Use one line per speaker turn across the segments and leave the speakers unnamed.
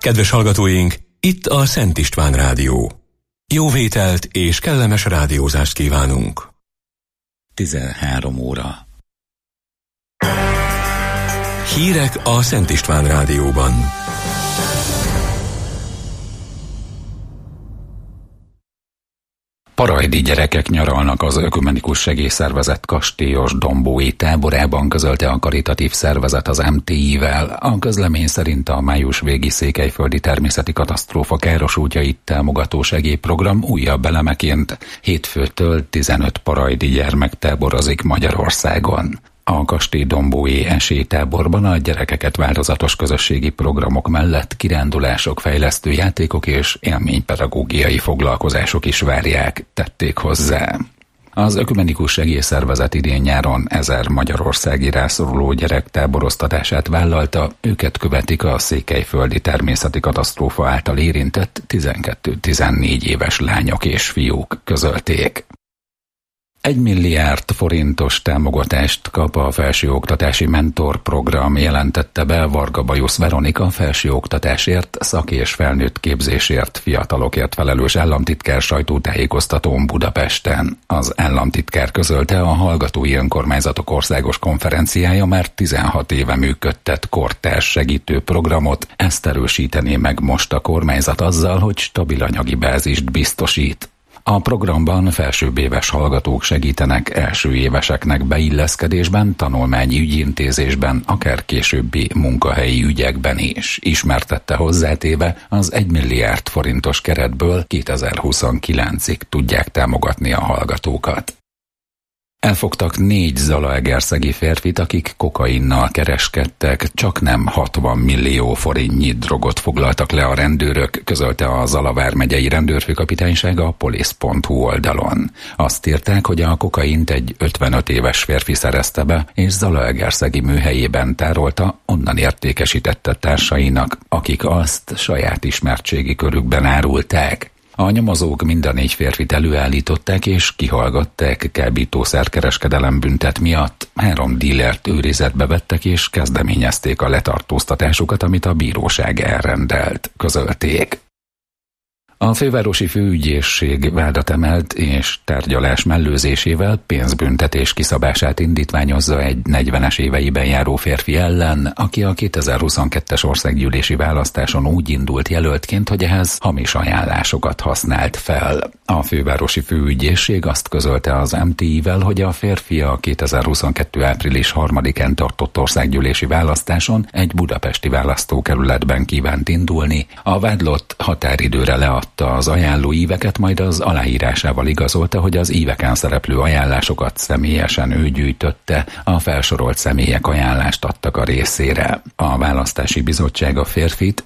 Kedves hallgatóink, itt a Szent István Rádió. Jó vételt és kellemes rádiózást kívánunk.
13 óra.
Hírek a Szent István Rádióban.
Parajdi gyerekek nyaralnak az Ökumenikus Segélyszervezet kastélyos dombói táborában, közölte a karitatív szervezet az MTI-vel. A közlemény szerint a május végi székelyföldi természeti katasztrófa károsultjait támogató segélyprogram újabb elemeként hétfőtől 15 parajdi gyermek táborozik Magyarországon. A kastély dombói esélytáborban a gyerekeket változatos közösségi programok mellett kirándulások, fejlesztő játékok és élménypedagógiai foglalkozások is várják, tették hozzá. Az Ökumenikus Segélyszervezet idén-nyáron 1000 magyarországi rászoruló gyerek táboroztatását vállalta, őket követik a székelyföldi természeti katasztrófa által érintett 12-14 éves lányok és fiúk, közölték. 1 milliárd forintos támogatást kap a Felsőoktatási Mentor Program, jelentette be Varga Bajusz Veronika felsőoktatásért, szak- és felnőtt képzésért, fiatalokért felelős államtitkár sajtótájékoztatón Budapesten. Az államtitkár közölte, a Hallgatói Önkormányzatok Országos Konferenciája már 16 éve működtet kortárs segítő programot, ezt erősítené meg most a kormányzat azzal, hogy stabil anyagi bázist biztosít. A programban felsőbbéves hallgatók segítenek első éveseknek beilleszkedésben, tanulmányi ügyintézésben, akár későbbi munkahelyi ügyekben is, ismertette hozzátéve, az 1 milliárd forintos keretből 2029-ig tudják támogatni a hallgatókat. Elfogtak 4 zalaegerszegi férfit, akik kokainnal kereskedtek, csaknem 60 millió forintnyi drogot foglaltak le a rendőrök, közölte a Zala vármegyei rendőrfőkapitányság a police.hu oldalon. Azt írták, hogy a kokaint egy 55 éves férfi szerezte be, és zalaegerszegi műhelyében tárolta, onnan értékesítette társainak, akik azt saját ismertségi körükben árulták. A nyomozók mind a 4 férfit előállították és kihallgatták kábítószerkereskedelem büntet miatt. 3 dílert őrizetbe vettek és kezdeményezték a letartóztatásukat, amit a bíróság elrendelt, közölték. A fővárosi főügyészség vádat emelt és tárgyalás mellőzésével pénzbüntetés kiszabását indítványozza egy 40-es éveiben járó férfi ellen, aki a 2022-es országgyűlési választáson úgy indult jelöltként, hogy ehhez hamis ajánlásokat használt fel. A fővárosi főügyészség azt közölte az MTI-vel, hogy a férfi a 2022. április 3-án tartott országgyűlési választáson egy budapesti választókerületben kívánt indulni. A vádlott határidőre leadta az ajánló íveket, majd az aláírásával igazolta, hogy az íveken szereplő ajánlásokat személyesen ő gyűjtötte, a felsorolt személyek ajánlást adtak a részére. A választási bizottság a férfit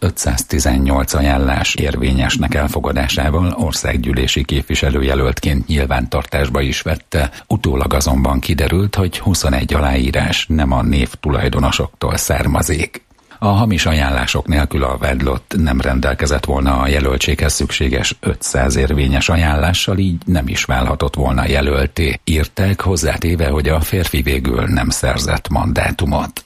518 ajánlás érvényesnek elfogadásával országgyűlési képviselőjelöltként nyilvántartásba is vette, utólag azonban kiderült, hogy 21 aláírás nem a névtulajdonosoktól származik. A hamis ajánlások nélkül a vádlott nem rendelkezett volna a jelöltséghez szükséges 500 érvényes ajánlással, így nem is válhatott volna jelölté, írták, hozzátéve, hogy a férfi végül nem szerzett mandátumot.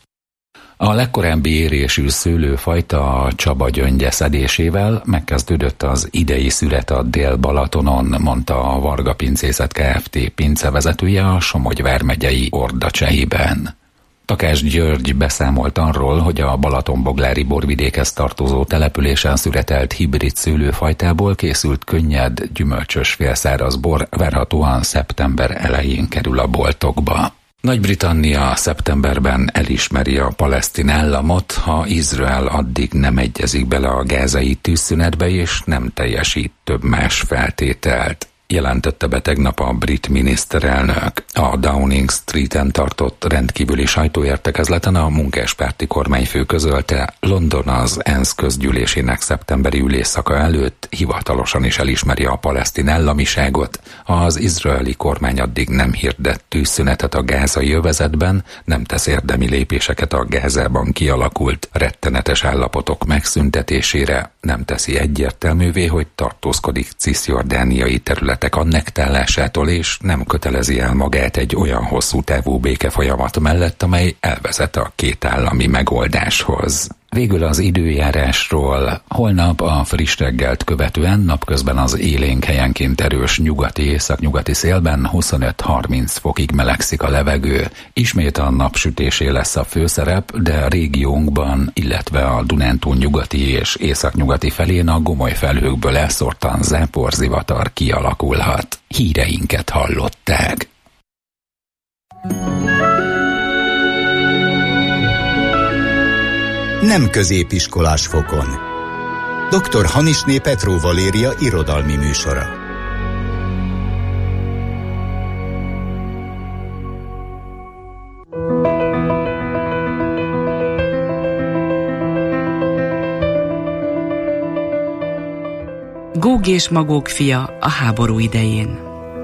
A legkorábbi érésű szőlőfajta a Csaba gyöngye szedésével megkezdődött az idei szület a Dél-Balatonon, mondta a Varga Pincészet Kft. Pincevezetője a Somogy vármegyei Ordacsehiben. Takás György beszámolt arról, hogy a Balatonboglári borvidékhez tartozó településen születelt hibrid szőlőfajtából készült könnyed, gyümölcsös félszáraz bor várhatóan szeptember elején kerül a boltokba. Nagy-Britannia szeptemberben elismeri a palesztin államot, ha Izrael addig nem egyezik bele a gázai tűzszünetbe és nem teljesít több más feltételt, jelentette be tegnap a brit miniszterelnök. A Downing Streeten tartott rendkívüli sajtóértekezleten a munkáspárti kormányfő közölte, London az ENSZ közgyűlésének szeptemberi ülésszaka előtt hivatalosan is elismeri a palesztin államiságot, ha az izraeli kormány addig nem hirdet tűzszünetet a gázai övezetben, nem tesz érdemi lépéseket a Gázában kialakult rettenetes állapotok megszüntetésére, nem teszi egyértelművé, hogy tartózkodik cisjordániai területek annektálásától, és nem kötelezi el magát egy olyan hosszú távú békefolyamat mellett, amely elvezet a kétállami megoldáshoz. Végül az időjárásról. Holnap a friss reggelt követően napközben az élénk helyenként erős nyugati-északnyugati szélben 25-30 fokig melegszik a levegő. Ismét a napsütésé lesz a főszerep, de a régiónkban, illetve a Dunántúl nyugati és északnyugati felén a gomoly felhőkből elszórtan záporzivatar kialakulhat. Híreinket hallották.
Nem középiskolás fokon. Dr. Hanisné Petró Valéria irodalmi műsora.
Góg és Magóg fia a háború idején.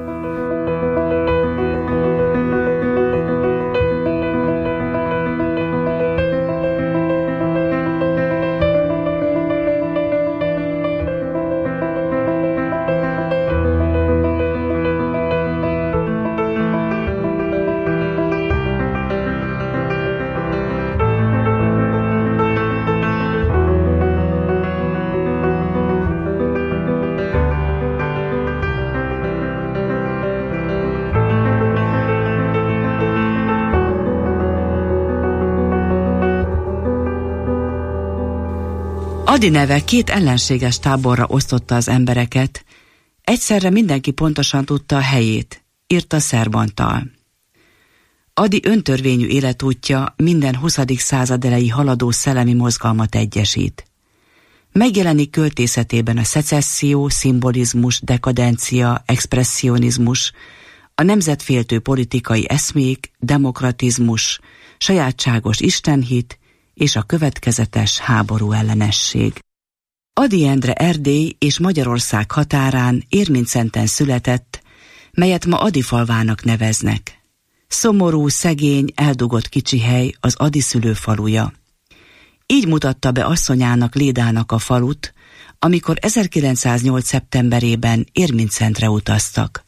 Ady neve két ellenséges táborra osztotta az embereket, egyszerre mindenki pontosan tudta a helyét, írta Szerbantal. Ady öntörvényű életútja minden 20. század elejé haladó szellemi mozgalmat egyesít. Megjelenik költészetében a szecesszió, szimbolizmus, dekadencia, expresszionizmus, a nemzetféltő politikai eszmék, demokratizmus, sajátságos istenhit, és a következetes háború ellenesség. Ady Endre Erdély és Magyarország határán Érmincenten született, melyet ma Adyfalvának neveznek. Szomorú, szegény, eldugott kicsi hely az Ady szülőfaluja. Így mutatta be asszonyának, Lédának a falut, amikor 1908. szeptemberében Érmincentre utaztak.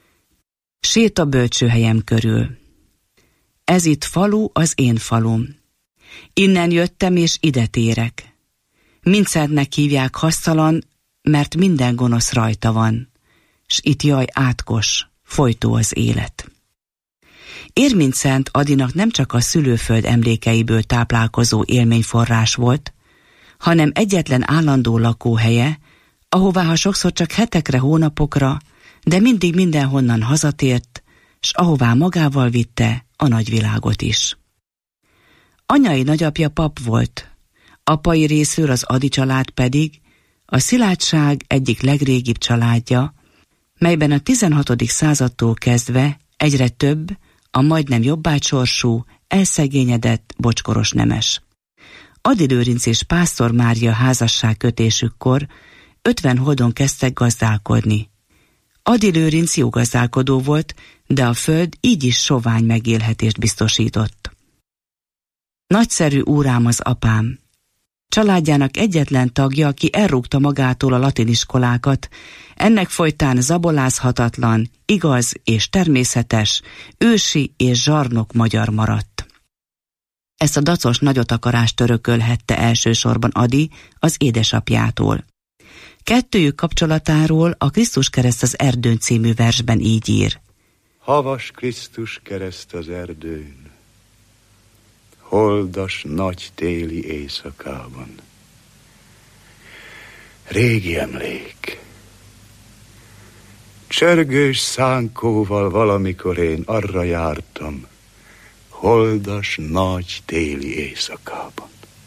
Sét a bölcsőhelyem körül. Ez itt falu, az én falum. Innen jöttem, és ide térek. Mincentnek hívják hasztalan, mert minden gonosz rajta van, s itt jaj átkos, folytó az élet. Érmincent Adynak nem csak a szülőföld emlékeiből táplálkozó élményforrás volt, hanem egyetlen állandó lakóhelye, ahová ha sokszor csak hetekre, hónapokra, de mindig mindenhonnan hazatért, s ahová magával vitte a nagyvilágot is. Anyai nagyapja pap volt, apai részről az Ady család pedig a Szilágyság egyik legrégibb családja, melyben a 16. századtól kezdve egyre több, a majdnem jobbágysorsú, elszegényedett, bocskoros nemes. Ady Lőrinc és Pásztor Mária házasságkötésükkor 50 holdon kezdtek gazdálkodni. Ady Lőrinc jó gazdálkodó volt, de a föld így is sovány megélhetést biztosított. Nagyszerű úrám az apám. Családjának egyetlen tagja, aki elrúgta magától a latiniskolákat, ennek folytán zabolázhatatlan, igaz és természetes, ősi és zsarnok magyar maradt. Ezt a dacos nagyotakarást örökölhette elsősorban Ady az édesapjától. Kettőjük kapcsolatáról a Krisztus kereszt az erdőn című versben így ír.
Havas Krisztus kereszt az erdőn, holdas nagy téli éjszakában. Régi emlék. Csörgős szánkóval valamikor én arra jártam, holdas nagy téli éjszakában.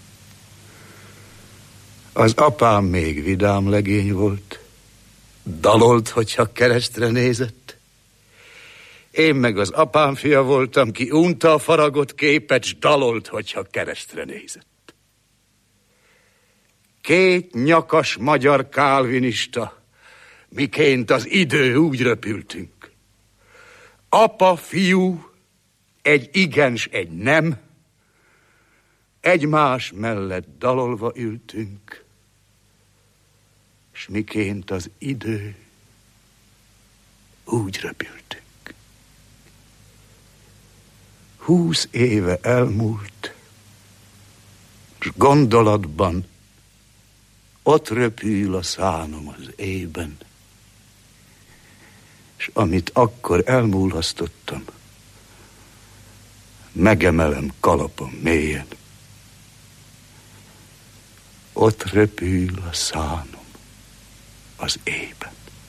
Az apám még vidám legény volt, dalolt, hogyha keresztre nézett. Én meg az apám fia voltam, ki unta a faragott képet, s dalolt, hogyha keresztre nézett. Két nyakas magyar kálvinista, miként az idő úgy röpültünk. Apa, fiú, egy igen s egy nem, egymás mellett dalolva ültünk, s miként az idő úgy röpültünk. 20 éve elmúlt, s gondolatban ott röpül a szánom az éjben, s amit akkor elmúlhasztottam, megemelem kalapom mélyen. Ott röpül a szánom az éjben.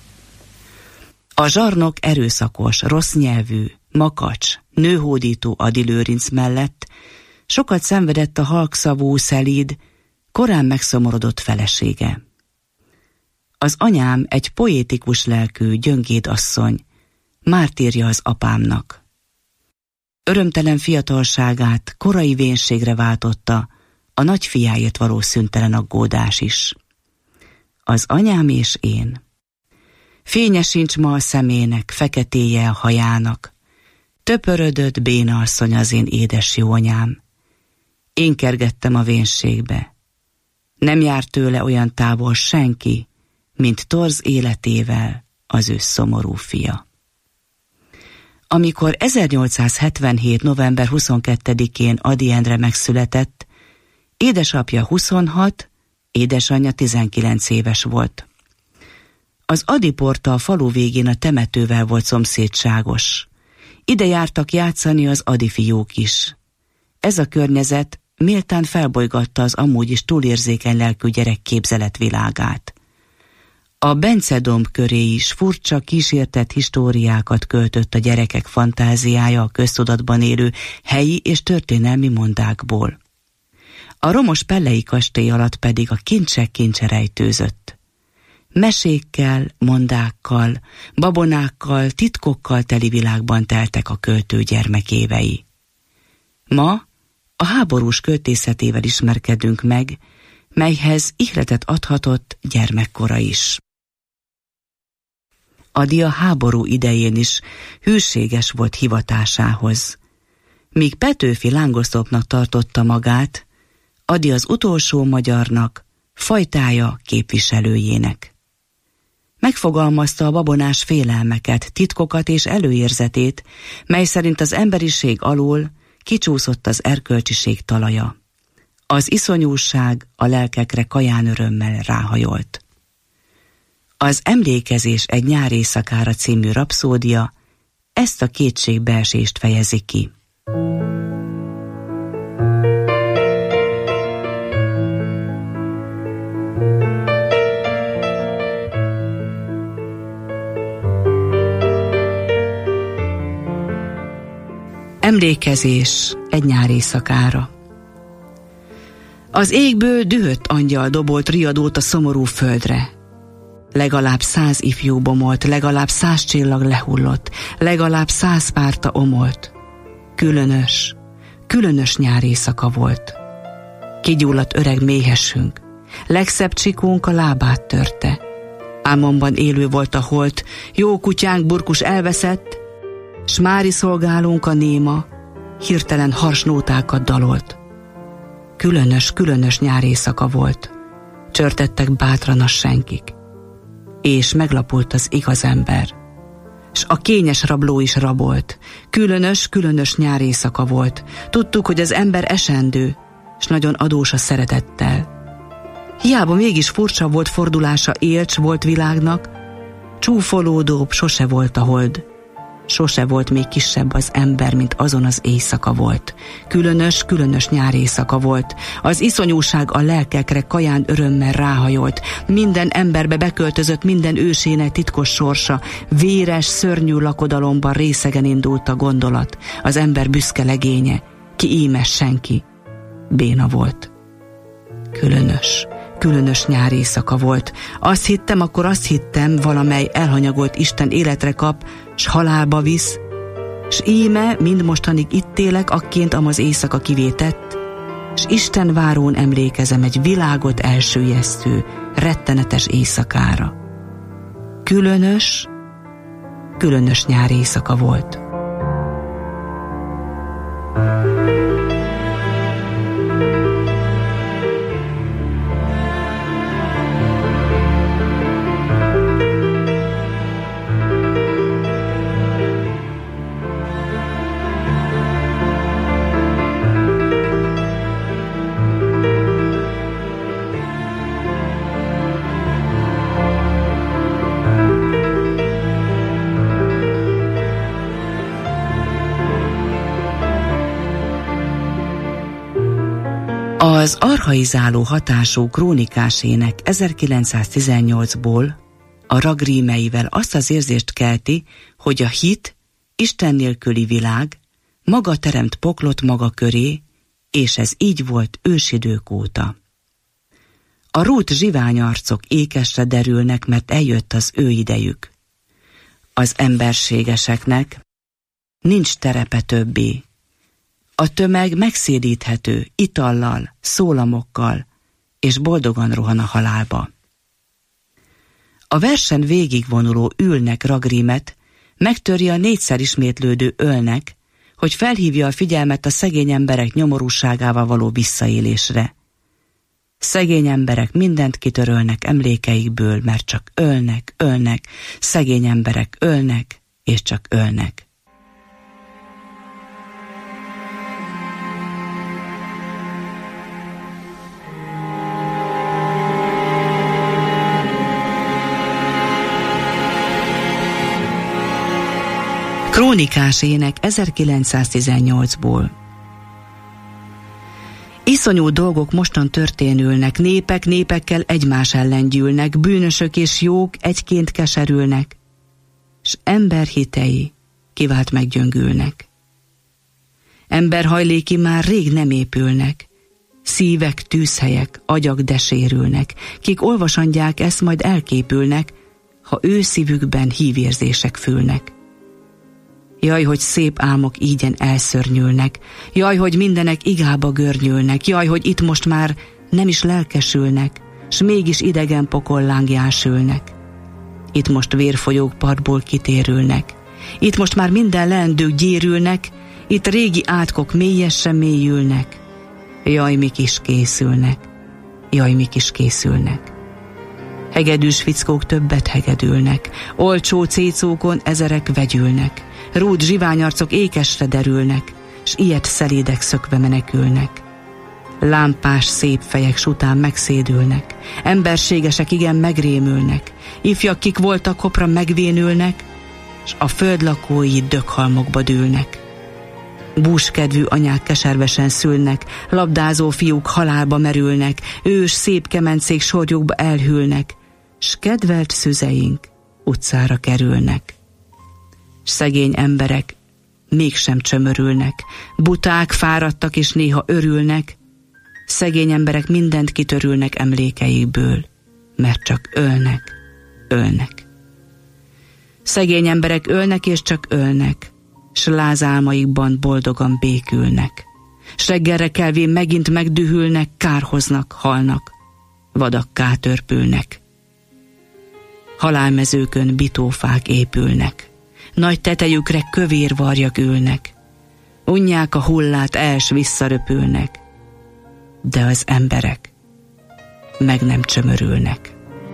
A zsarnok erőszakos, rossz nyelvű, makacs, nőhódító Ady Lőrinc mellett sokat szenvedett a halkszavú, szelíd, korán megszomorodott felesége. Az anyám egy poétikus lelkű, gyöngéd asszony, mártírja az apámnak. Örömtelen fiatalságát korai vénségre váltotta a nagyfiáért való szüntelen aggódás is. Az anyám és én. Fénye sincs ma a szemének, feketéje a hajának. Töpörödött béna asszony az én édes jó anyám. Én kergettem a vénségbe. Nem járt tőle olyan távol senki, mint torz életével az ő szomorú fia. Amikor 1877. november 22-én Ady Endre megszületett, édesapja 26, édesanyja 19 éves volt. Az Ady porta a falu végén a temetővel volt szomszédságos. Ide jártak játszani az Ady fiúk is. Ez a környezet méltán felbolygatta az amúgy is túlérzékeny lelkű gyerek képzeletvilágát. A Bence-domb köré is furcsa, kísértett históriákat költött a gyerekek fantáziája a köztudatban élő helyi és történelmi mondákból. A romos pellei kastély alatt pedig a kincsek kincse rejtőzött. Mesékkel, mondákkal, babonákkal, titkokkal teli világban teltek a költő gyermekévei. Ma a háborús költészetével ismerkedünk meg, melyhez ihletet adhatott gyermekkora is. Ady a háború idején is hűséges volt hivatásához. Míg Petőfi lángoszlopnak tartotta magát, Ady az utolsó magyarnak, fajtája képviselőjének. Megfogalmazta a babonás félelmeket, titkokat és előérzetét, mely szerint az emberiség alól kicsúszott az erkölcsiség talaja. Az iszonyúság a lelkekre kaján örömmel ráhajolt. Az Emlékezés egy nyár éjszakára című rapszódia ezt a kétségbeesést fejezi ki. Emlékezés egy nyár éjszakára. Az égből dühött angyal dobolt riadót a szomorú földre. Legalább 100 ifjú bomolt, legalább 100 csillag lehullott, legalább 100 párta omolt. Különös nyár éjszaka volt. Kigyulladt öreg méhesünk, legszebb csikónk a lábát törte. Álmomban élő volt a holt, jó kutyánk Burkus elveszett, s mári szolgálónk a néma hirtelen hars nótákat dalolt. Különös nyár éjszaka volt, csörtettek bátran a senkik, és meglapult az igaz ember, s a kényes rabló is rabolt. Különös nyár éjszaka volt, tudtuk, hogy az ember esendő, s nagyon adós a szeretettel. Hiába mégis furcsa volt fordulása, élcs volt világnak, csúfolódóbb sose volt a hold, sose volt még kisebb az ember, mint azon az éjszaka volt. Különös nyár éjszaka volt. Az iszonyúság a lelkekre kaján örömmel ráhajolt. Minden emberbe beköltözött minden ősének titkos sorsa. Véres, szörnyű lakodalomban részegen indult a gondolat. Az ember büszke legénye. Ki íme senki. Béna volt. Különös nyár éjszaka volt. Azt hittem, valamely elhanyagolt Isten életre kap, s halálba visz, s íme mind mostanig itt élek, akként amaz éjszaka kivétett, s Isten várón emlékezem egy világot elsüllyesztő, rettenetes éjszakára. Különös nyár éjszaka volt. archaizáló hatású krónikás ének 1918-ból a ragrímeivel azt az érzést kelti, hogy a hit, Isten nélküli világ maga teremt poklot maga köré, és ez így volt ősidők óta. A rút zsiványarcok ékesre derülnek, mert eljött az ő idejük. Az emberségeseknek nincs terepe többé. A tömeg megszédíthető itallal, szólamokkal, és boldogan rohan a halálba. A versen végigvonuló ülnek ragrímet megtörje a 4-szer ismétlődő ölnek, hogy felhívja a figyelmet a szegény emberek nyomorúságával való visszaélésre. Szegény emberek mindent kitörölnek emlékeikből, mert csak ölnek, szegény emberek ölnek, és csak ölnek. Krónikás ének 1918-ból. Iszonyú dolgok mostan történülnek, népek népekkel egymás ellen gyűlnek, bűnösök és jók egyként keserülnek, s ember hitei kivált meggyöngülnek. Emberhajléki már rég nem épülnek, szívek tűzhelyek, agyak desérülnek, kik olvasandják ezt, majd elképülnek, ha ő szívükben hívérzések fülnek. Jaj, hogy szép álmok ígyen elszörnyülnek, jaj, hogy mindenek igába görnyülnek, jaj, hogy itt most már nem is lelkesülnek, s mégis idegen pokollángján sülnek. Itt most vérfolyók partból kitérülnek, itt most már minden leendők gyérülnek, itt régi átkok mélyesen mélyülnek. Jaj, mik is készülnek, jaj, mik is készülnek. Hegedűs fickók többet hegedülnek, olcsó cécókon ezerek vegyülnek, rút zsiványarcok ékesre derülnek, s ilyet szelédek szökve menekülnek. Lámpás szép fejek sután megszédülnek, emberségesek igen megrémülnek, ifjak kik voltak hopra megvénülnek, s a föld lakói dökhalmokba dűlnek. Búskedvű anyák keservesen szülnek, labdázó fiúk halálba merülnek, ős szép kemencék sorjukba elhűlnek, s kedvelt szüzeink utcára kerülnek. S szegény emberek mégsem csömörülnek, buták, fáradtak és néha örülnek, szegény emberek mindent kitörülnek emlékeikből, mert csak ölnek. Szegény emberek ölnek és csak ölnek, s lázálmaikban boldogan békülnek. S reggelre kelvén megint megdühülnek, kárhoznak, halnak, vadakká törpülnek. Halálmezőkön bitófák épülnek, nagy tetejükre kövér varjak ülnek, unják a hullát, els visszaröpülnek, de az emberek meg nem csömörülnek.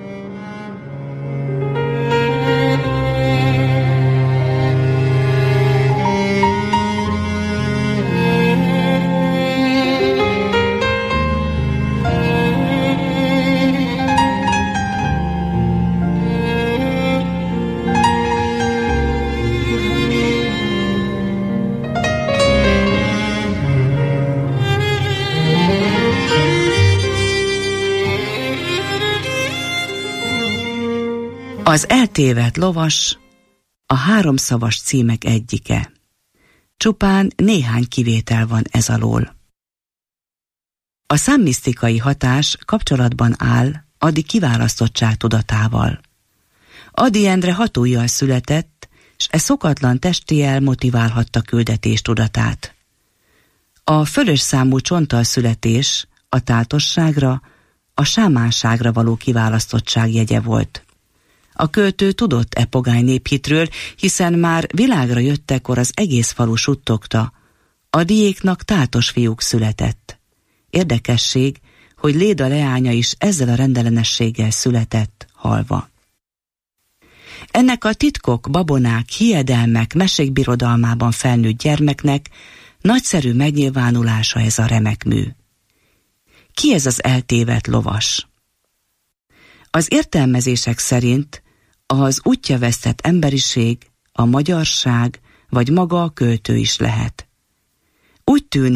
Az eltévedt lovas a 3 szavas címek egyike. Csupán néhány kivétel van ez alól. A számmisztikai hatás kapcsolatban áll Ady kiválasztottság tudatával. Ady Endre 6 ujjal született, s e szokatlan testijel motiválhatta küldetés tudatát. A fölös számú csonttal születés a táltosságra, a sámánságra való kiválasztottság jegye volt. A költő tudott e pogány néphitről, hiszen már világra jöttekor az egész falu suttogta, Adyéknak táltos fiúk született. Érdekesség, hogy Léda leánya is ezzel a rendellenességgel született halva. Ennek a titkok, babonák, hiedelmek, mesék birodalmában felnőtt gyermeknek nagyszerű megnyilvánulása ez a remek mű. Ki ez az eltévedt lovas? Az értelmezések szerint az útja vesztett emberiség, a magyarság vagy maga a költő is lehet. Úgy tűnik,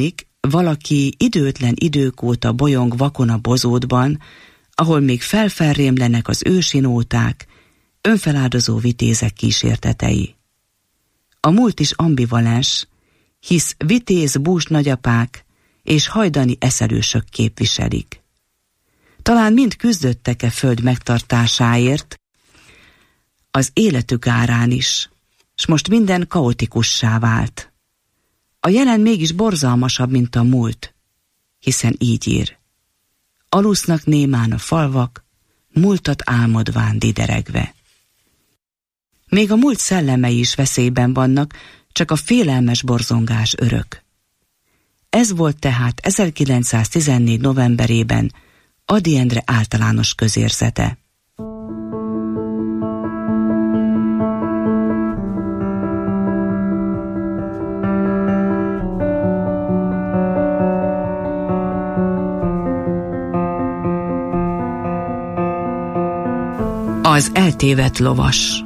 valaki időtlen idők óta bolyong vakon a bozótban, ahol még felfelrémlenek az ősinóták, önfeláldozó vitézek kísértetei. A múlt is ambivalens, hisz vitéz bús nagyapák és hajdani eszelősök képviselik. Talán mind küzdöttek-e föld megtartásáért, az életük árán is, s most minden kaotikussá vált. A jelen mégis borzalmasabb, mint a múlt, hiszen így ír. Alusznak némán a falvak, múltat álmodván dideregve. Még a múlt szellemei is veszélyben vannak, csak a félelmes borzongás örök. Ez volt tehát 1914. novemberében Ady Endre általános közérzete. Az eltévedt lovas.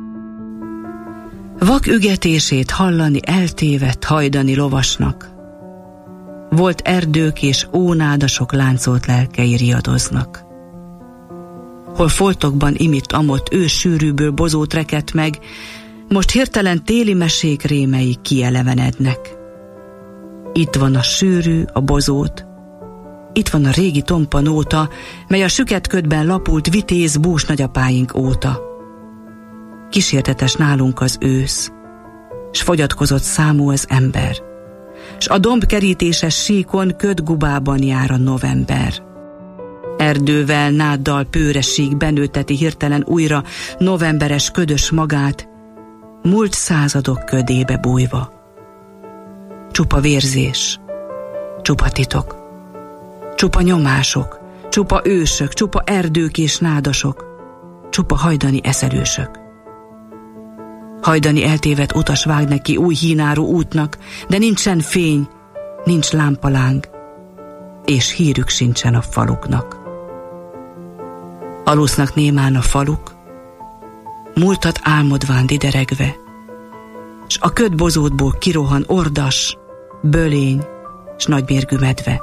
Vak ügetését hallani eltévedt hajdani lovasnak. Volt erdők és ónádasok láncolt lelkei riadoznak. Hol foltokban imitt-amott ős sűrűből bozót rekedt meg, most hirtelen téli mesék rémei kielevenednek. Itt van a sűrű, a bozót, itt van a régi tompa nóta, mely a süket ködben lapult vitéz bús nagyapáink óta. Kísértetes nálunk az ősz, s fogyatkozott számú az ember, s a dombkerítéses síkon ködgubában jár a november. Erdővel, náddal pőreség benőteti hirtelen újra novemberes ködös magát, múlt századok ködébe bújva. Csupa vérzés, csupa titok, csupa nyomások, csupa ősök, csupa erdők és nádasok, csupa hajdani eszelősök. Hajdani eltévedt utas vág neki új hínáró útnak, de nincsen fény, nincs lámpaláng, és hírük sincsen a faluknak. Alusznak némán a faluk, múltat álmodván dideregve, s a ködbozótból kirohan ordas, bölény, s nagymérgű medve.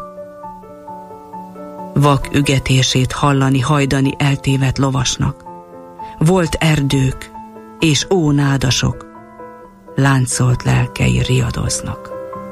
Vak ügetését hallani hajdani eltévedt lovasnak. Volt erdők és ónádasok, láncolt lelkei riadoznak.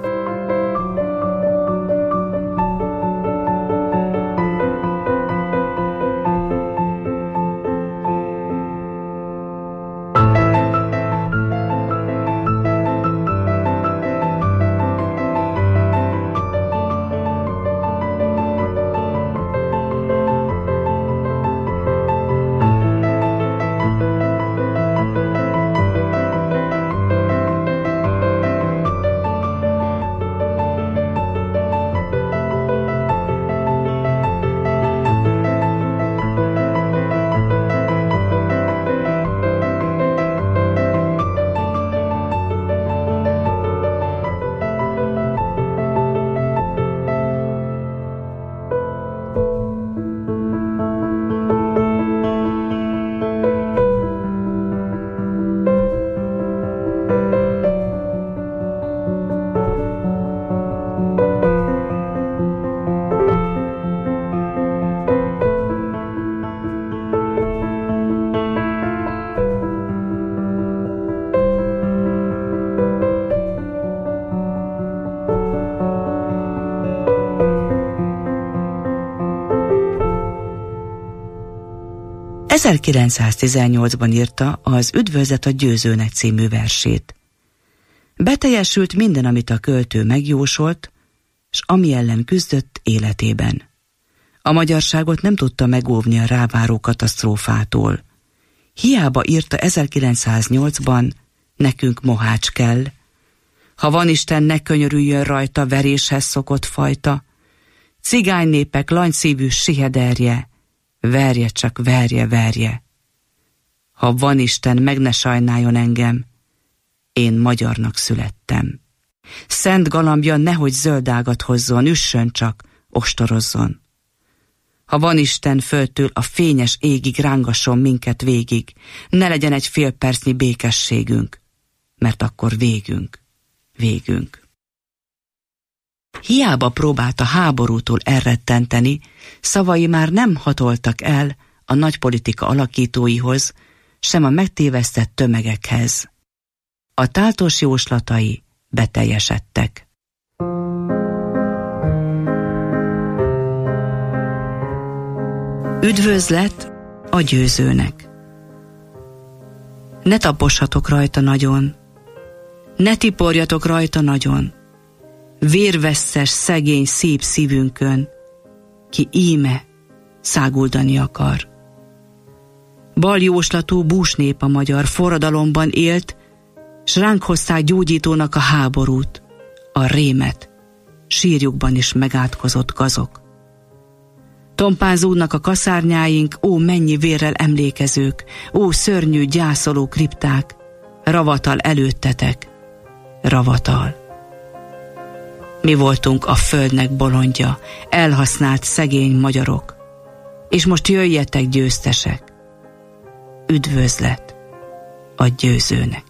...1918-ban írta az Üdvözlet a győzőnek című versét. Beteljesült minden, amit a költő megjósolt, s ami ellen küzdött életében. A magyarságot nem tudta megóvni a ráváró katasztrófától. Hiába írta 1908-ban, nekünk mohács kell. Ha van Isten, ne könyörüljön rajta veréshez szokott fajta. Cigánynépek lanyszívű sihederje, verje csak, verje, verje. Ha van Isten, meg ne sajnáljon engem, én magyarnak születtem. Szent galambja nehogy zöldágat hozzon, üssön csak, ostorozzon. Ha van Isten, földtől a fényes égig rángasson minket végig, ne legyen egy fél percnyi békességünk, mert akkor végünk. Hiába próbált a háborútól elrettenteni, szavai már nem hatoltak el a nagypolitika alakítóihoz, sem a megtévesztett tömegekhez. A táltos jóslatai beteljesedtek. Üdvözlet a győzőnek. Ne tapossatok rajta nagyon, ne tiporjatok rajta nagyon, vérvesztes, szegény, szép szívünkön, ki íme száguldani akar. Baljóslatú búsnép a magyar, forradalomban élt, s ránk hozták gyógyítónak a háborút, a rémet, sírjukban is megátkozott gazok. Tompán zúdnak a kaszárnyáink, ó, mennyi vérrel emlékezők, ó, szörnyű, gyászoló kripták, ravatal előttetek, ravatal. Mi voltunk a földnek bolondja, elhasznált szegény magyarok, és most jöjjetek győztesek. Üdvözlet a győzőnek.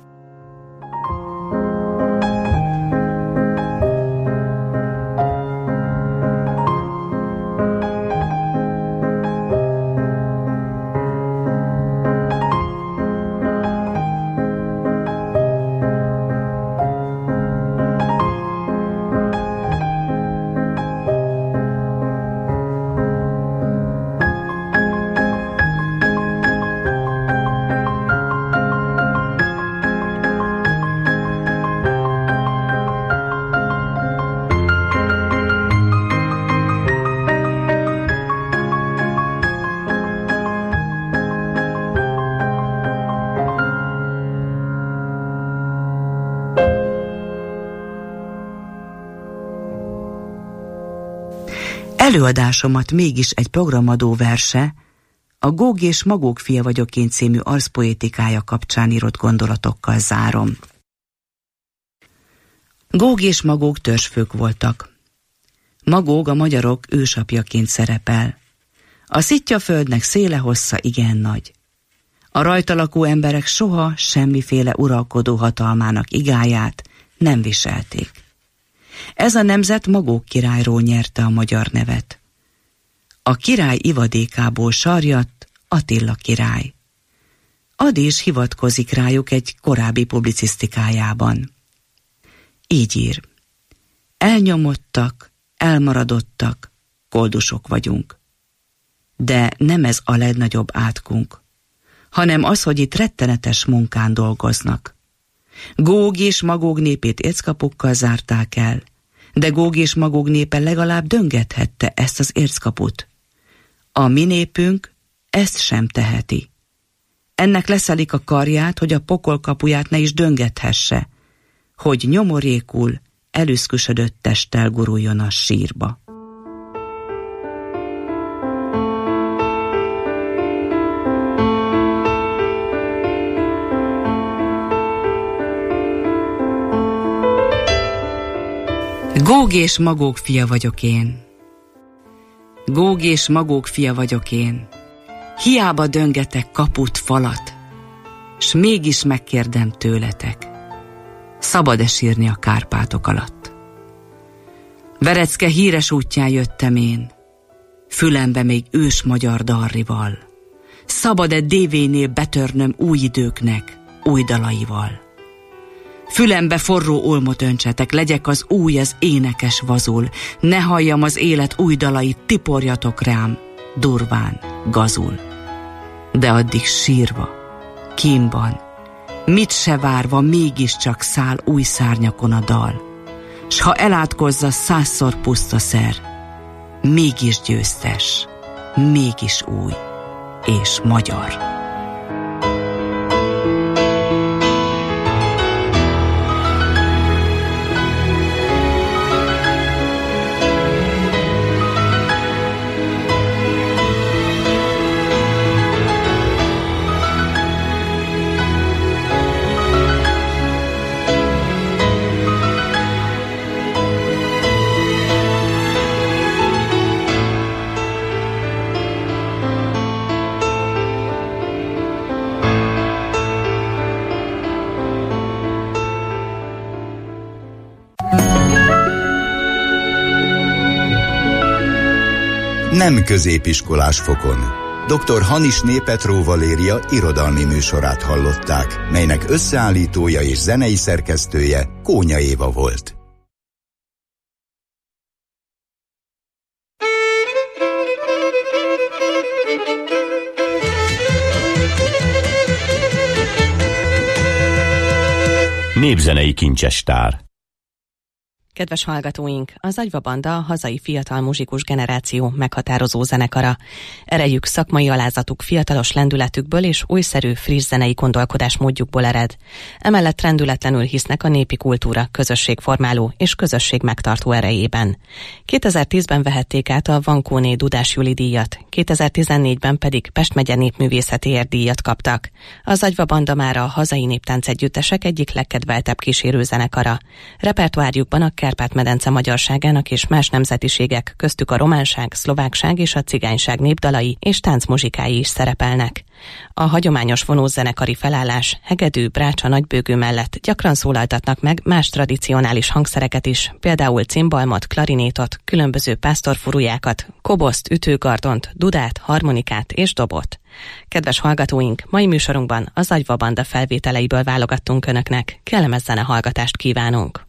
Előadásomat mégis egy programadó verse, a Góg és Magók fia vagyok én című arszpoétikája kapcsán írott gondolatokkal zárom. Góg és Magók törzsfők voltak. Magóg a magyarok ősapjaként szerepel. A Szittyaföldnek széle-hossza igen nagy. A rajta lakó emberek soha semmiféle uralkodó hatalmának igáját nem viselték. Ez a nemzet Magók királyról nyerte a magyar nevet. A király ivadékából sarjadt Attila király. Ady is hivatkozik rájuk egy korábbi publicisztikájában. Így ír: elnyomottak, elmaradottak, koldusok vagyunk. De nem ez a legnagyobb átkunk, hanem az, hogy itt rettenetes munkán dolgoznak. Góg és Magóg népét érckapukkal zárták el, de Góg és Magóg népe legalább döngethette ezt az érckaput. A mi népünk ezt sem teheti. Ennek leszelik a karját, hogy a pokol kapuját ne is döngethesse, hogy nyomorékul, elüszkösödött testtel guruljon a sírba. Góg és Magók fia vagyok én. Góg és Magók fia vagyok én. Hiába döngetek kaput, falat, s mégis megkérdem tőletek, szabad-e sírni a Kárpátok alatt? Verecke híres útján jöttem én, fülembe még ős magyar dalrival. Szabad-e dévénél betörnöm új időknek, új dalaival? Fülembe forró olmot öntsetek, legyek az új, az énekes vazul, ne halljam az élet új dalait, tiporjatok rám, durván, gazul. De addig sírva, kínban, mit se várva, mégiscsak száll új szárnyakon a dal, s ha elátkozza 100-szor puszta szer, mégis győztes, mégis új és magyar.
Nem középiskolás fokon. Dr. Hanisné Petró Valéria irodalmi műsorát hallották, melynek összeállítója és zenei szerkesztője Kónya Éva volt.
Népzenei kincsestár.
Kedves hallgatóink, az Agyva Banda a hazai fiatal muzsikus generáció meghatározó zenekara. Erejük, szakmai alázatuk, fiatalos lendületükből és újszerű, friss zenei gondolkodásmódjukból ered. Emellett rendületlenül hisznek a népi kultúra, közösségformáló és közösség megtartó erejében. 2010-ben vehették át a Vankóné Dudás Juli díjat, 2014-ben pedig Pest megye népművészetiért díjat kaptak. Az Agyva Banda már a hazai néptáncegyüttesek egyik legkedveltebb kísérő zenekara. Repertoárjukban a Kárpát-medence magyarságának és más nemzetiségek, köztük a románság, szlovákság és a cigányság népdalai és táncmuzsikái is szerepelnek. A hagyományos vonószenekari felállás, hegedű, brácsa, nagybőgő mellett gyakran szólaltatnak meg más tradicionális hangszereket is, például cimbalmot, klarinétot, különböző pásztorfurujákat, koboszt, ütőgardont, dudát, harmonikát és dobot. Kedves hallgatóink, mai műsorunkban az Agyva Banda felvételeiből válogattunk önöknek. Kellemes zenehallgatást kívánunk!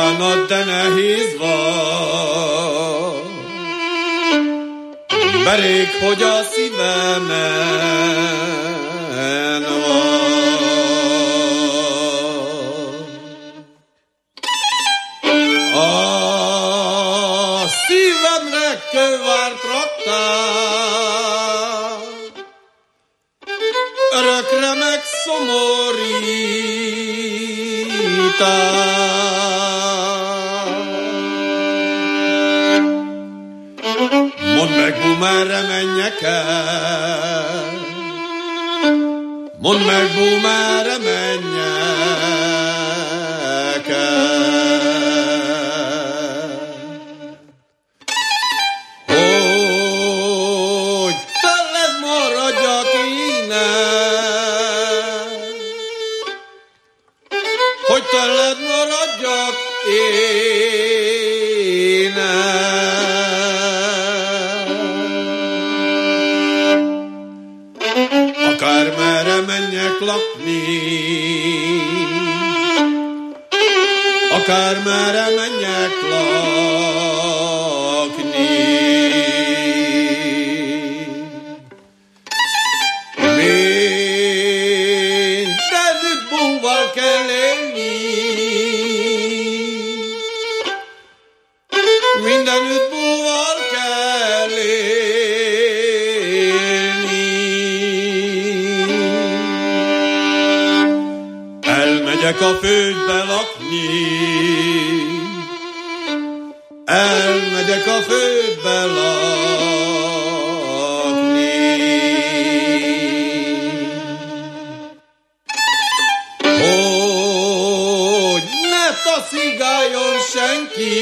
Bocsánat, de nehéz van. Berég, hogy a szívemen van. A szívemre kővárt raktál, örökre megszomorítál. Mondd meg, bú, merre menjek el. Mondd meg, bú, merre menjek el. Hogy tőled maradjak innen, hogy tőled maradjak innen. Akármerre menjek lakni, akármerre menjek lakni, mindenütt búval kell élni, mindenütt búval kell élni. Elmegyek a földbe lakni, elmegyek a földbe lakni. Hogy ne taszigáljon senki,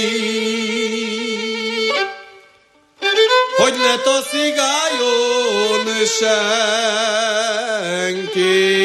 hogy ne taszigáljon senki.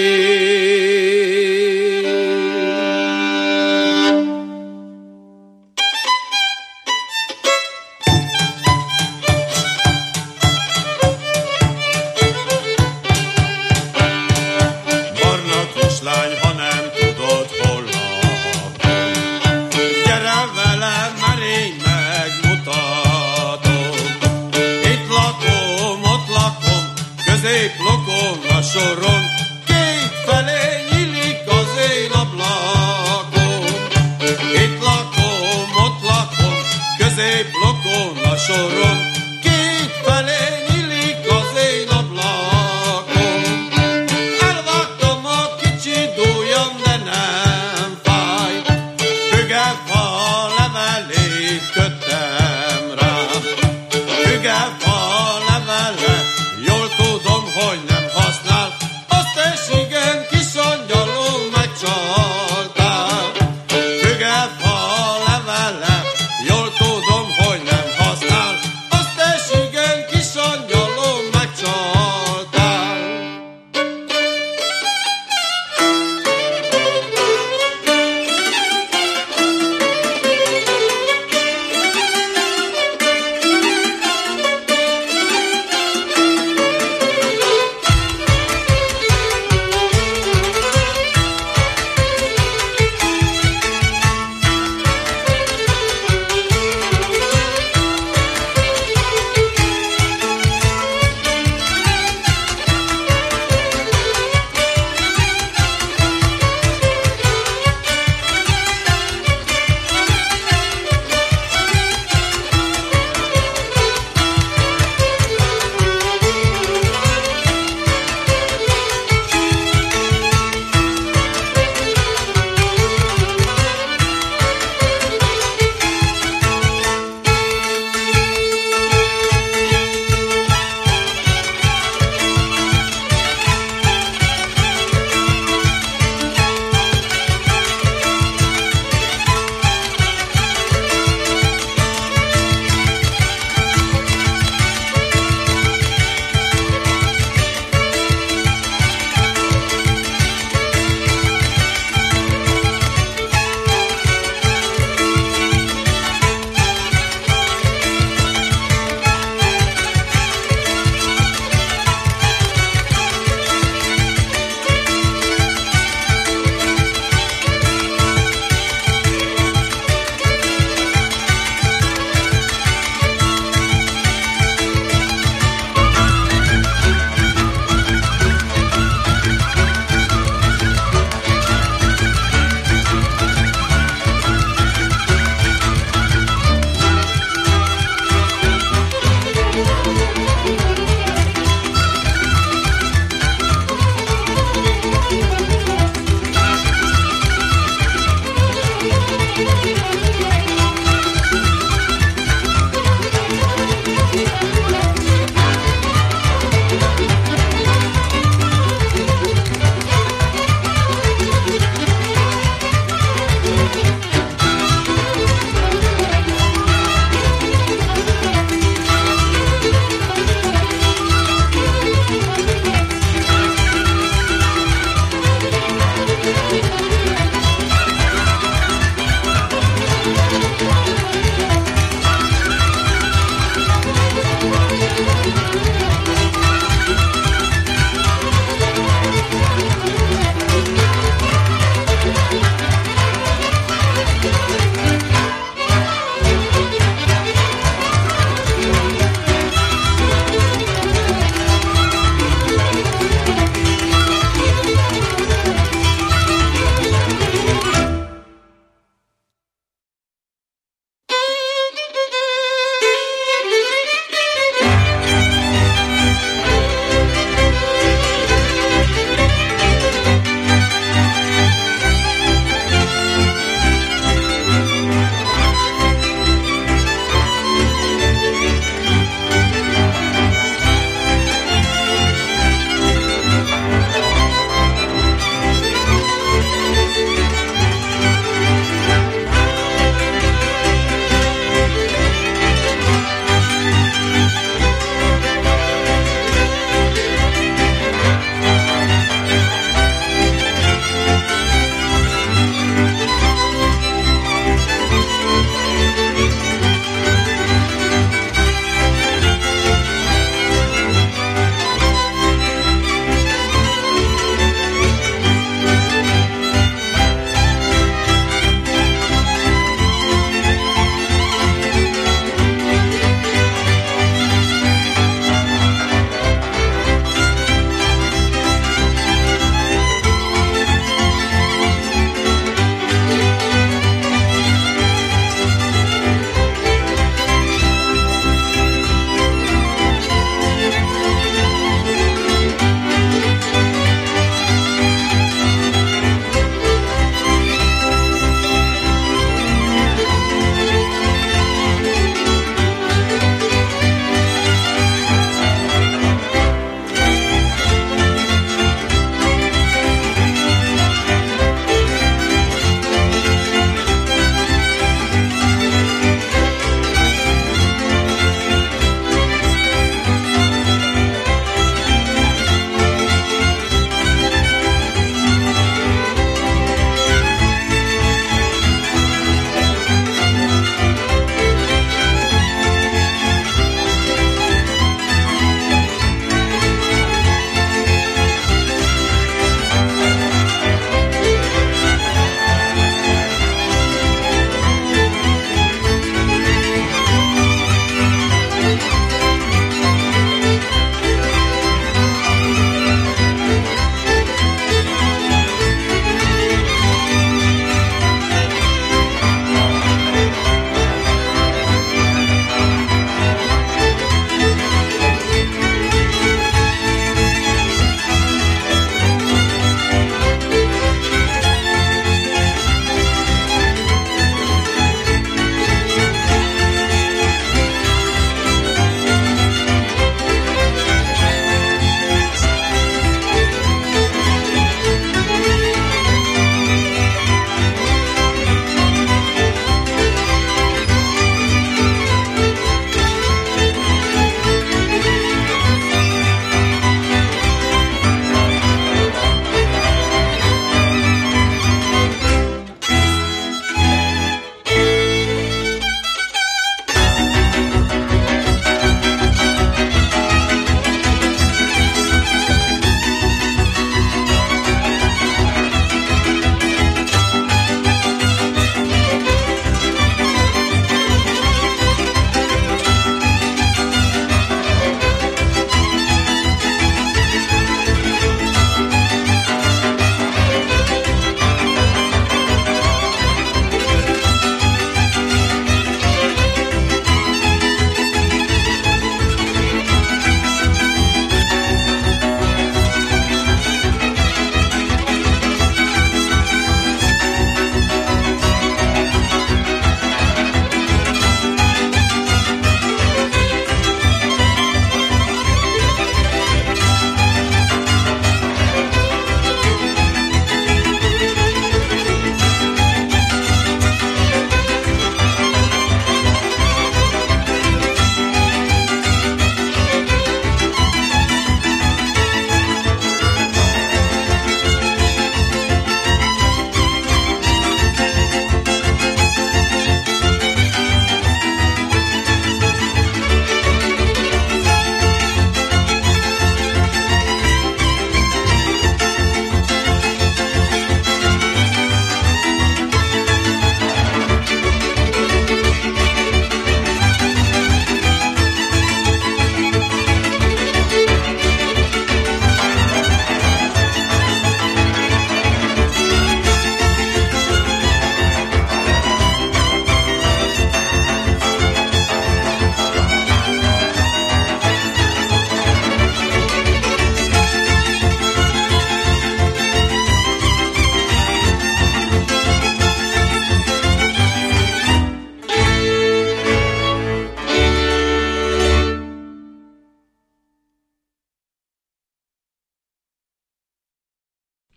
Soron, két felé nyílik az én ablakom. Itt lakom, ott lakom, középlokon a soron, két felé nyílik az én ablakom. Elvágtam a kicsi dújam, de nem fáj, fügefa levelét köttem rá. Fügefa levele, jól tudom, hogy nem használ, azt és igen, kis angyalom, megcsaltál. Fügefa levele, jól tudom, hogy nem használ, azt és igen, kis angyalom, megcsaltál.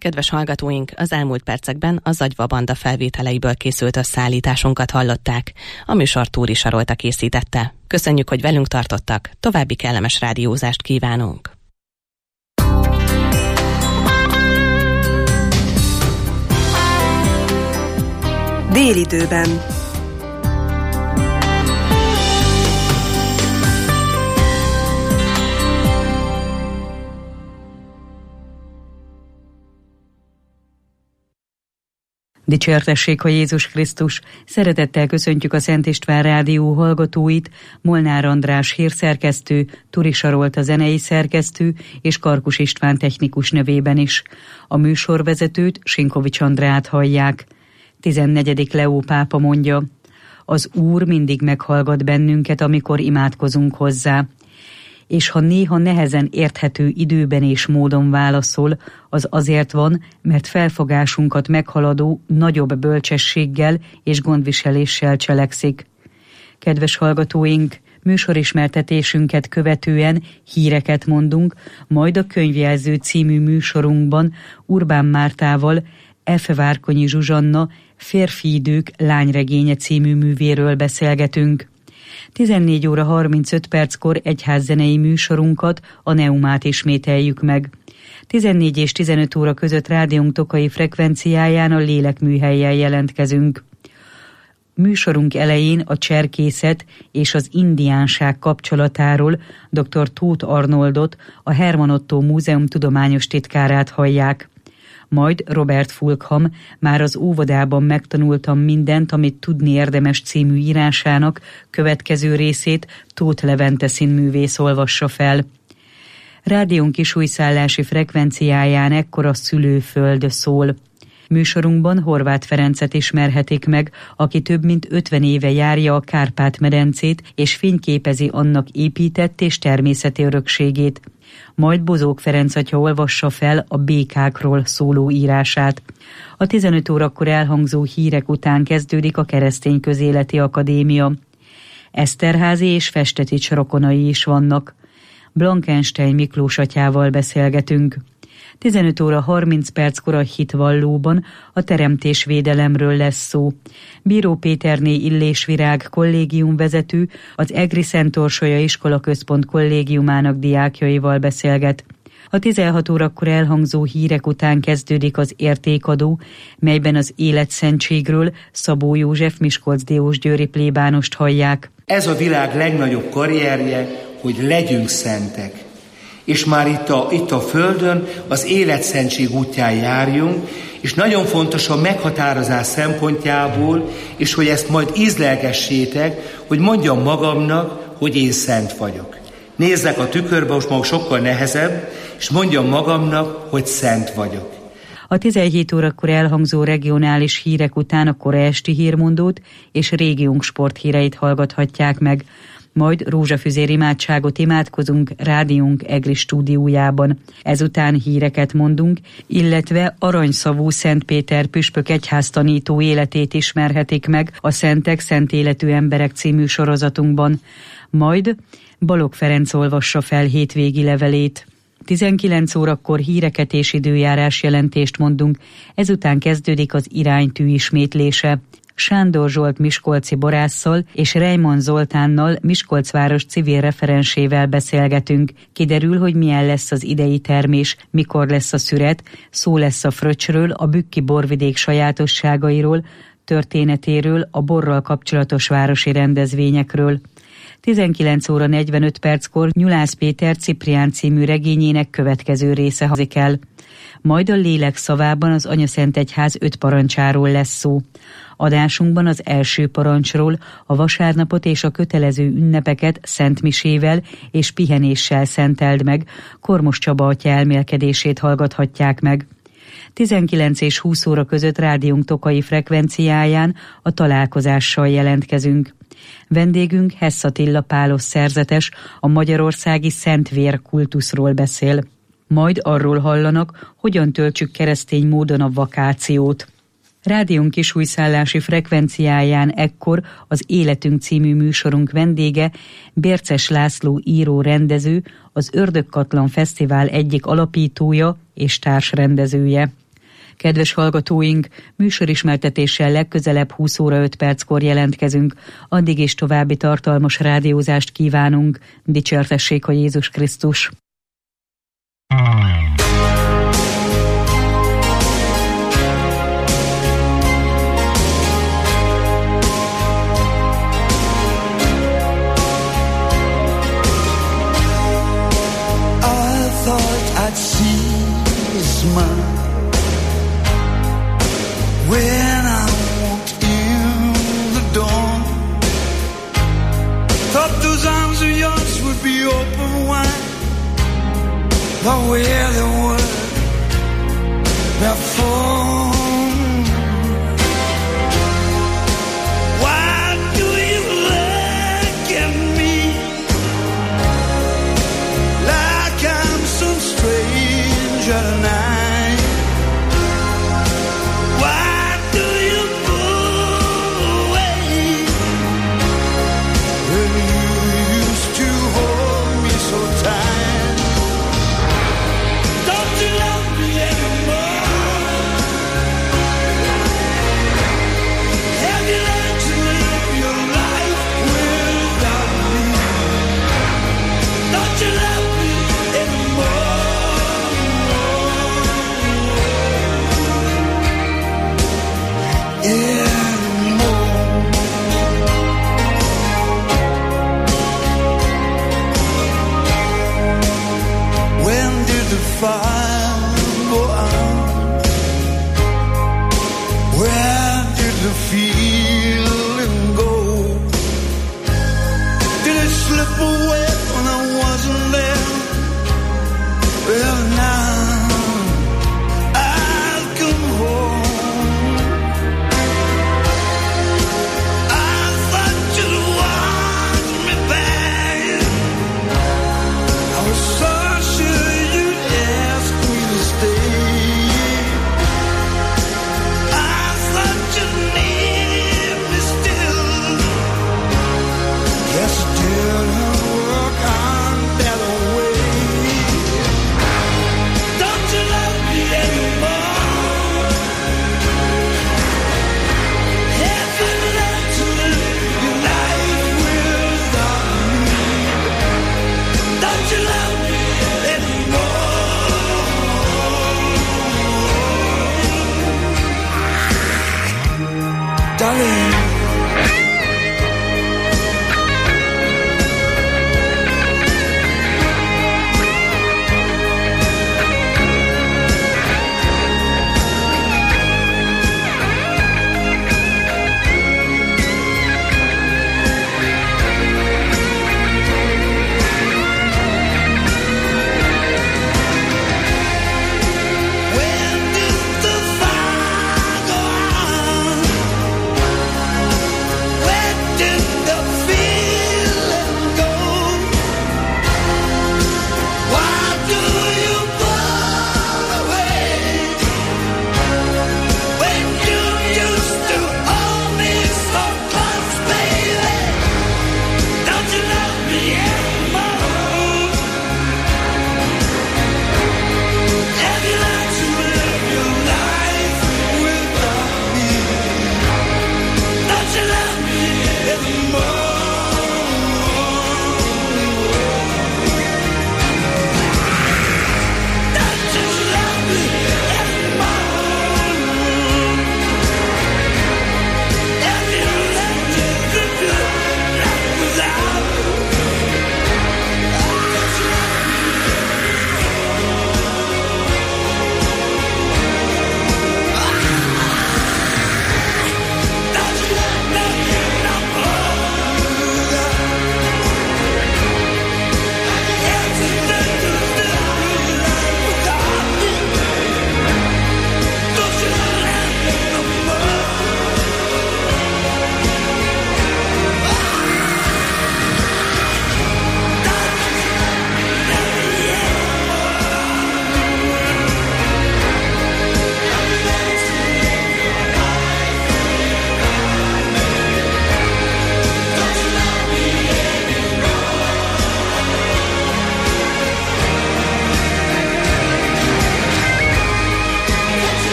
Kedves hallgatóink, az elmúlt percekben a Zagyva Banda felvételeiből készült összeállításunkat hallották. A műsor Túri Sarolta készítette. Köszönjük, hogy velünk tartottak, további kellemes rádiózást kívánunk.
Délidőben.
Dicsértessék a Jézus Krisztus! Szeretettel köszöntjük a Szent István Rádió hallgatóit, Molnár András hírszerkesztő, Túri Sarolta zenei szerkesztő és Karkus István technikus nevében is. A műsorvezetőt, Sinkovics Andrát hallják. 14. Leó pápa mondja: az Úr mindig meghallgat bennünket, amikor imádkozunk hozzá. És ha néha nehezen érthető időben és módon válaszol, az azért van, mert felfogásunkat meghaladó nagyobb bölcsességgel és gondviseléssel cselekszik. Kedves hallgatóink, műsorismertetésünket követően híreket mondunk, majd a Könyvjelző című műsorunkban Urbán Mártával F. Várkonyi Zsuzsanna Férfi idők lányregénye című művéről beszélgetünk. 14 óra 35 perckor egyházzenei műsorunkat, a Neumát ismételjük meg. 14 és 15 óra között rádiónk tokai frekvenciáján a Lélekműhellyel jelentkezünk. Műsorunk elején a cserkészet és az indiánság kapcsolatáról dr. Tóth Arnoldot, a Herman Ottó Múzeum tudományos titkárát hallják. Majd Robert Fulkham Már az óvodában megtanultam mindent, amit tudni érdemes című írásának következő részét Tóth Levente színművész olvassa fel. Rádiónk kisújszállási frekvenciáján ekkor a szülőföld szól. Műsorunkban Horváth Ferencet ismerhetik meg, aki több mint 50 éve járja a Kárpát-medencét és fényképezi annak épített és természeti örökségét. Majd Bozók Ferenc atya olvassa fel a békákról szóló írását. A 15 órakor elhangzó hírek után kezdődik a Keresztény Közéleti Akadémia. Eszterházy és Festetics rokonai is vannak. Blankenstein Miklós atyával beszélgetünk. 15 óra 30 perckor a Hitvallóban a teremtésvédelemről lesz szó. Bíró Péterné Illésvirág kollégiumvezető az Egri Szent Orsolya Iskolaközpont kollégiumának diákjaival beszélget. A 16 órakor elhangzó hírek után kezdődik az értékadó, melyben az életszentségről Szabó József Miskolcdiósgyőri plébánost hallják.
Ez a világ legnagyobb karrierje, hogy legyünk szentek. És már itt a Földön az életszentség útján járjunk, és nagyon fontos a meghatározás szempontjából, és hogy ezt majd ízlelgessétek, hogy mondjam magamnak, hogy én szent vagyok. Nézzek a tükörbe, most már sokkal nehezebb, és mondjam magamnak, hogy szent vagyok.
A 17 órakor elhangzó regionális hírek után a kora esti hírmondót és régiónk sporthíreit hallgathatják meg. Majd rózsafüzér imádságot imádkozunk rádiónk Egri stúdiójában. Ezután híreket mondunk, illetve aranyszavú Szent Péter püspök egyháztanító életét ismerhetik meg a Szentek, szent életű emberek című sorozatunkban. Majd Balogh Ferenc olvassa fel hétvégi levelét. 19 órakor híreket és időjárás jelentést mondunk, ezután kezdődik az iránytű ismétlése. Sándor Zsolt miskolci borásszal és Reimann Zoltánnal Miskolcváros civil referensével beszélgetünk. Kiderül, hogy milyen lesz az idei termés, mikor lesz a szüret, szó lesz a fröccsről, a bükki borvidék sajátosságairól, történetéről, a borral kapcsolatos városi rendezvényekről. 19 óra 45 perckor Nyulász Péter Ciprián című regényének következő része hangzik el. Majd a lélek szavában az Anyaszentegyház 5 parancsáról lesz szó. Adásunkban az első parancsról, a vasárnapot és a kötelező ünnepeket szentmisével és pihenéssel szenteld meg, Kormos Csaba atya elmélkedését hallgathatják meg. 19 és 20 óra között rádiónk tokai frekvenciáján a találkozással jelentkezünk. Vendégünk Hess Attila pálos szerzetes, a magyarországi Szentvér kultuszról beszél. Majd arról hallanak, hogyan töltsük keresztény módon a vakációt. Rádiónk kisújszállási frekvenciáján ekkor az Életünk című műsorunk vendége Bérces László író-rendező, az Ördögkatlan Fesztivál egyik alapítója és társrendezője. Kedves hallgatóink, műsorismertetéssel legközelebb 20 óra 5 perckor jelentkezünk. Addig is további tartalmas rádiózást kívánunk. Dicsértessék a Jézus Krisztus!
I'd see a smile when I walked in the door. Thought those arms of yours would be open wide, but where they were before. Why do you look at me like I'm some stranger tonight? Why do you pull away when you used to hold me so tight? Don't you love me anymore? Have you learned to live your life without me? Don't you love me anymore? When did the fire go out? Where did the feeling go? Did it slip away when I wasn't there? Well, now I've come home. I thought you'd want me back. I was so sure you'd ask me to stay. I thought you'd need me still. Guess it didn't work out that way. Don't you love me anymore? Have you learned to live your life without me? Don't you love me anymore? Darling,